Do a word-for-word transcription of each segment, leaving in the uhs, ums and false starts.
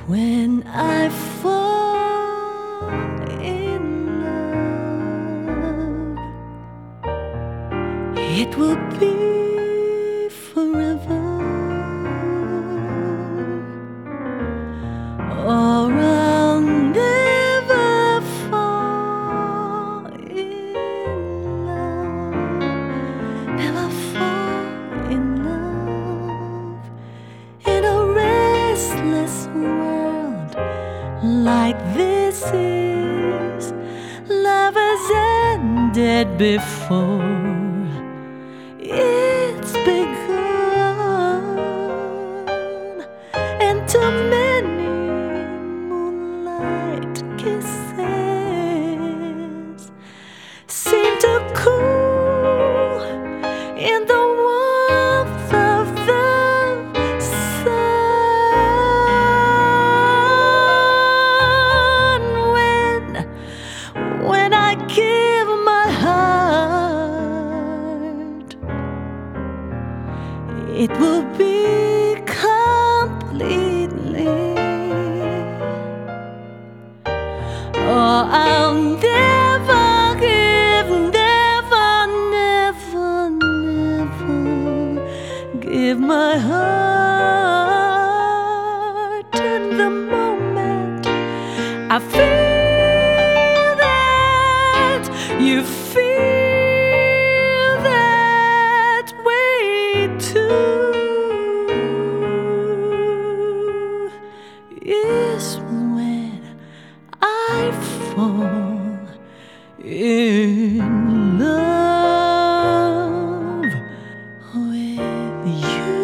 When I fall in love, it will be forever, or I'll never fall in love, never fall in love in a restless world like this is. Love has ended before it's begun, and too many moonlight kisses seem to cool in the warmth of the sun. When, when I give my heart, it will be completely, or I'll never give, never, never, never give my heart. In the moment I feel that you feel that way too, is when I fall in love with you.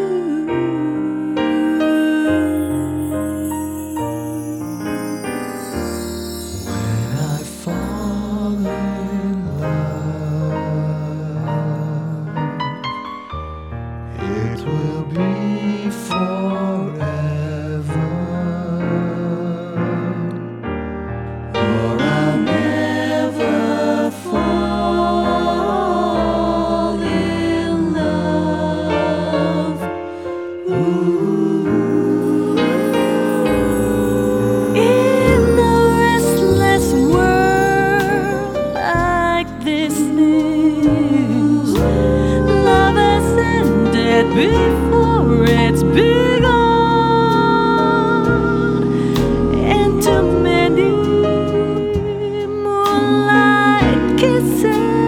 When I fall in love, it will be forever, or I'll never fall in love. Ooh. In a restless world like this is, love has ended before it's begun, and too many moonlight kisses